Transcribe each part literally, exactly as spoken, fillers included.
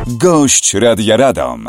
Gość Radia Radom.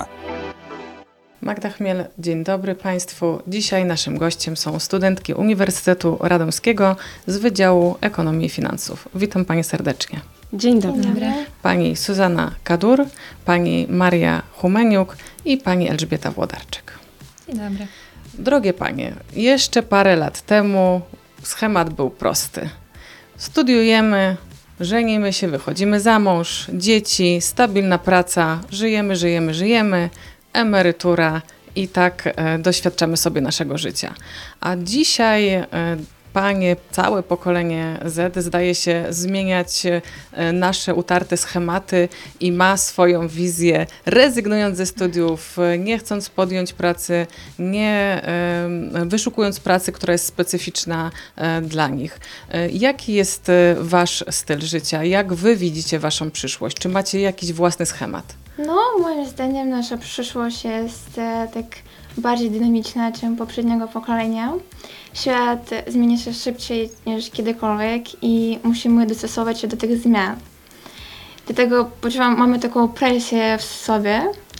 Magda Chmiel, dzień dobry Państwu. Dzisiaj naszym gościem są studentki Uniwersytetu Radomskiego z Wydziału Ekonomii i Finansów. Witam Panie serdecznie. Dzień dobry. Dzień dobry. Pani Zuzanna Kadur, Pani Maria Humeniuk i Pani Elżbieta Włodarczyk. Dzień dobry. Drogie Panie, jeszcze parę lat temu schemat był prosty. Studiujemy, żenimy się, wychodzimy za mąż, dzieci, stabilna praca, żyjemy, żyjemy, żyjemy, emerytura i tak e, doświadczamy sobie naszego życia. A dzisiaj e, Panie, całe pokolenie Z zdaje się zmieniać e, nasze utarte schematy i ma swoją wizję, rezygnując ze studiów, nie chcąc podjąć pracy, nie e, wyszukując pracy, która jest specyficzna e, dla nich. E, jaki jest e, Wasz styl życia? Jak Wy widzicie Waszą przyszłość? Czy macie jakiś własny schemat? No, moim zdaniem nasza przyszłość jest e, tak bardziej dynamiczna niż poprzedniego pokolenia. Świat zmienia się szybciej niż kiedykolwiek i musimy dostosować się do tych zmian. Dlatego poczułam, mamy taką presję w sobie.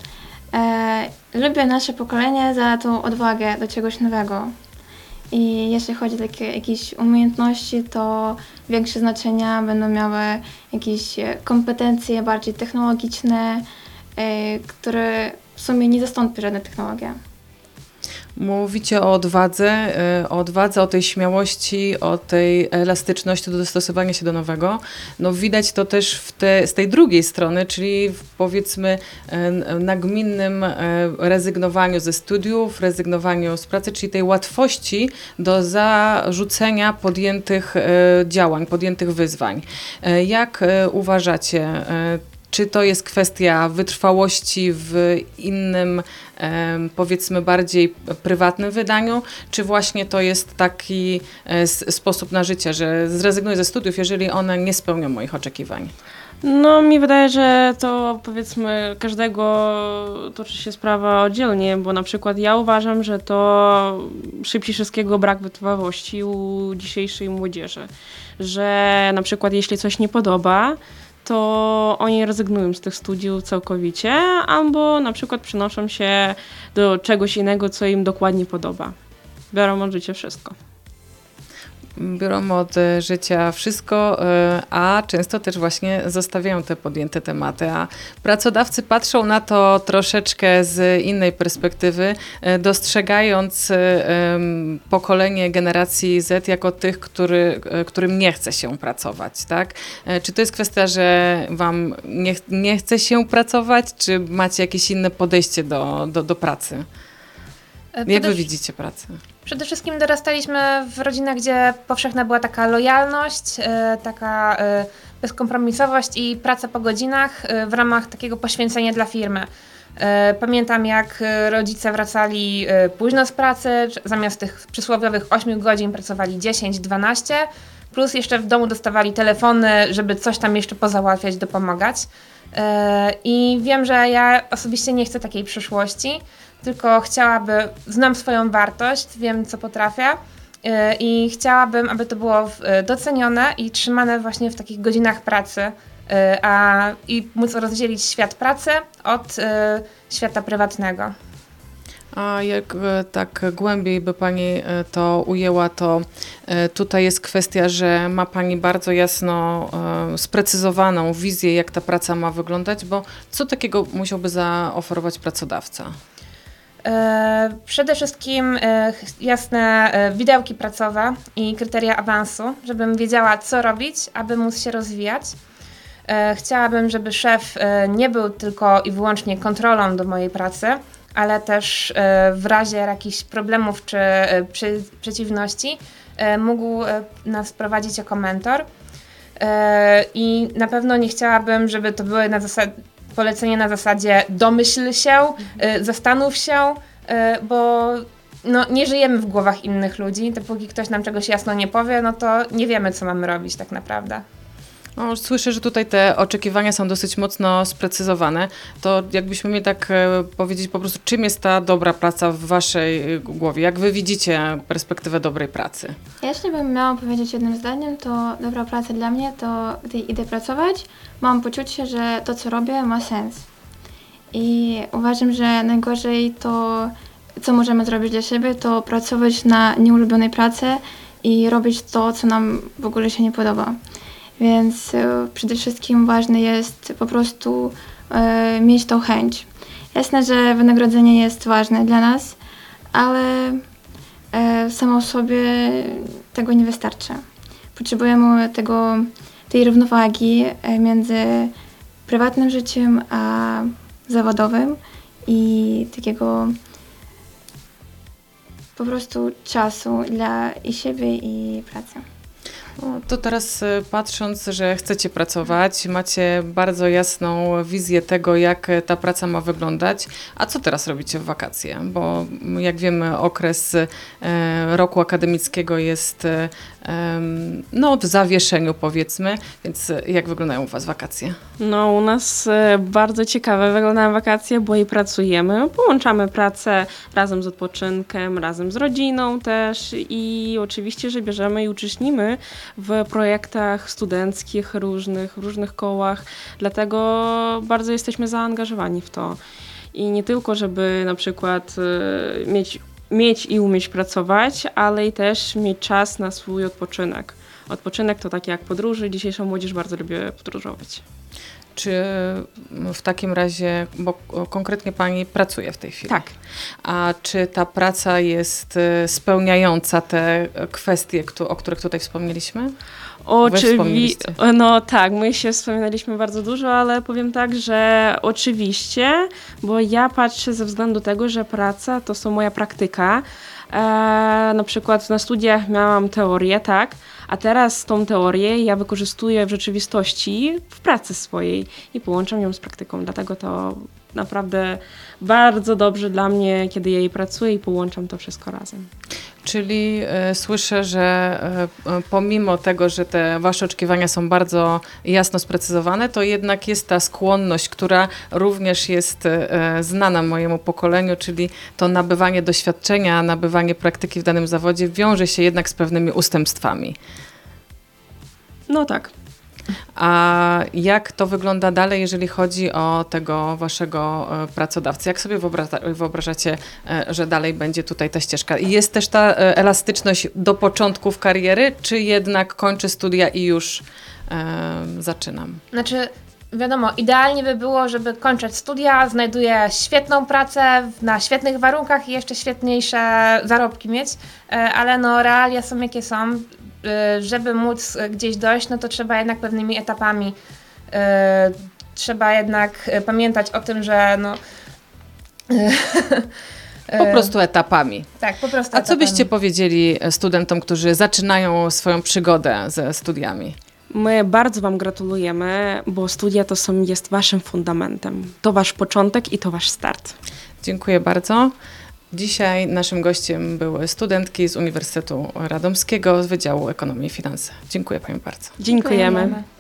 E, lubię nasze pokolenie za tą odwagę do czegoś nowego. I jeśli chodzi o takie jakieś umiejętności, to większe znaczenia będą miały jakieś kompetencje bardziej technologiczne, e, które w sumie nie zastąpi żadna technologia. Mówicie o odwadze, o odwadze, o tej śmiałości, o tej elastyczności do dostosowania się do nowego. No widać to też w te, z tej drugiej strony, czyli w, powiedzmy nagminnym rezygnowaniu ze studiów, rezygnowaniu z pracy, czyli tej łatwości do zarzucenia podjętych działań, podjętych wyzwań. Jak uważacie, czy to jest kwestia wytrwałości w innym, powiedzmy bardziej prywatnym wydaniu, czy właśnie to jest taki sposób na życie, że zrezygnuję ze studiów, jeżeli one nie spełnią moich oczekiwań? No, mi wydaje, że to powiedzmy każdego toczy się sprawa oddzielnie, bo na przykład ja uważam, że to szybciej wszystkiego brak wytrwałości u dzisiejszej młodzieży, że na przykład jeśli coś nie podoba, to oni rezygnują z tych studiów całkowicie, albo na przykład przenoszą się do czegoś innego, co im dokładnie podoba. Biorą od życia wszystko. Biorą od życia wszystko, a często też właśnie zostawiają te podjęte tematy, a pracodawcy patrzą na to troszeczkę z innej perspektywy, dostrzegając pokolenie generacji Z jako tych, który, którym nie chce się pracować, tak? Czy to jest kwestia, że wam nie, nie chce się pracować, czy macie jakieś inne podejście do, do, do pracy? Jak wy widzicie pracę? Przede wszystkim dorastaliśmy w rodzinach, gdzie powszechna była taka lojalność, yy, taka yy, bezkompromisowość i praca po godzinach yy, w ramach takiego poświęcenia dla firmy. Yy, pamiętam, jak rodzice wracali yy, późno z pracy, zamiast tych przysłowiowych ośmiu godzin pracowali dziesięć dwanaście, plus jeszcze w domu dostawali telefony, żeby coś tam jeszcze pozałatwiać, dopomagać. Yy, I wiem, że ja osobiście nie chcę takiej przyszłości, tylko chciałabym, znam swoją wartość, wiem co potrafię yy, i chciałabym, aby to było yy, docenione i trzymane właśnie w takich godzinach pracy yy, a, i móc rozdzielić świat pracy od yy, świata prywatnego. A jak tak głębiej by Pani to ujęła, to tutaj jest kwestia, że ma Pani bardzo jasno sprecyzowaną wizję, jak ta praca ma wyglądać, bo co takiego musiałby zaoferować pracodawca? Przede wszystkim jasne widełki pracowe i kryteria awansu, żebym wiedziała, co robić, aby móc się rozwijać. Chciałabym, żeby szef nie był tylko i wyłącznie kontrolą do mojej pracy, ale też w razie jakichś problemów czy przeciwności mógł nas prowadzić jako mentor. I na pewno nie chciałabym, żeby to były na zasadzie polecenie na zasadzie domyśl się, y, zastanów się, y, bo no, nie żyjemy w głowach innych ludzi. Dopóki ktoś nam czegoś jasno nie powie, no to nie wiemy, co mamy robić tak naprawdę. No, słyszę, że tutaj te oczekiwania są dosyć mocno sprecyzowane. To jakbyśmy mieli tak e, powiedzieć po prostu, czym jest ta dobra praca w waszej głowie? Jak wy widzicie perspektywę dobrej pracy? Jeśli bym miała powiedzieć jednym zdaniem, to dobra praca dla mnie to, gdy idę pracować, mam poczucie, że to, co robię, ma sens. I uważam, że najgorzej to, co możemy zrobić dla siebie, to pracować na nieulubionej pracy i robić to, co nam w ogóle się nie podoba. Więc e, przede wszystkim ważne jest po prostu e, mieć tą chęć. Jasne, że wynagrodzenie jest ważne dla nas, ale e, samo sobie tego nie wystarczy. Potrzebujemy tego, tej równowagi e, między prywatnym życiem a zawodowym i takiego po prostu czasu dla i siebie, i pracy. No, to teraz y, patrząc, że chcecie pracować, macie bardzo jasną wizję tego, jak y, ta praca ma wyglądać. A co teraz robicie w wakacje? Bo mm, jak wiemy, okres y, roku akademickiego jest y, em, no, w zawieszeniu, powiedzmy, więc y, jak wyglądają u was wakacje? No, u nas e, bardzo ciekawe wyglądają wakacje, bo i pracujemy. Połączamy pracę razem z odpoczynkiem, razem z rodziną też i oczywiście, że bierzemy i uczestnimy w projektach studenckich różnych, w różnych kołach, dlatego bardzo jesteśmy zaangażowani w to. I nie tylko, żeby na przykład e, mieć, mieć i umieć pracować, ale i też mieć czas na swój odpoczynek. Odpoczynek to tak jak podróże. Dzisiejsza młodzież bardzo lubi podróżować. Czy w takim razie, bo konkretnie pani pracuje w tej chwili? Tak. A czy ta praca jest y, spełniająca te kwestie, któ- o których tutaj wspomnieliśmy? Oczywi- wspomnieliście. no tak, my się wspominaliśmy bardzo dużo, ale powiem tak, że oczywiście, bo ja patrzę ze względu tego, że praca to są moja praktyka. E, na przykład na studiach miałam teorię, tak, a teraz tą teorię ja wykorzystuję w rzeczywistości w pracy swojej i połączam ją z praktyką, dlatego to naprawdę bardzo dobrze dla mnie, kiedy ja jej pracuję i połączam to wszystko razem. Czyli e, słyszę, że e, e, pomimo tego, że te wasze oczekiwania są bardzo jasno sprecyzowane, to jednak jest ta skłonność, która również jest e, znana mojemu pokoleniu, czyli to nabywanie doświadczenia, nabywanie praktyki w danym zawodzie wiąże się jednak z pewnymi ustępstwami. No tak. A jak to wygląda dalej, jeżeli chodzi o tego waszego e, pracodawcę? Jak sobie wyobra- wyobrażacie, e, że dalej będzie tutaj ta ścieżka? I jest też ta e, elastyczność do początków kariery, czy jednak kończę studia i już e, zaczynam? Znaczy, wiadomo, idealnie by było, żeby kończyć studia, znajduję świetną pracę na świetnych warunkach i jeszcze świetniejsze zarobki mieć, e, ale no realia są jakie są. E, Żeby móc gdzieś dojść, no to trzeba jednak pewnymi etapami. e, Trzeba jednak e, pamiętać o tym, że no... e, Po prostu etapami. Tak, po prostu A co etapami. byście powiedzieli studentom, którzy zaczynają swoją przygodę ze studiami? My bardzo wam gratulujemy, bo studia to są, jest waszym fundamentem. To wasz początek i to wasz start. Dziękuję bardzo. Dzisiaj naszym gościem były studentki z Uniwersytetu Radomskiego z Wydziału Ekonomii i Finanse. Dziękuję pani bardzo. Dziękujemy. Dziękujemy.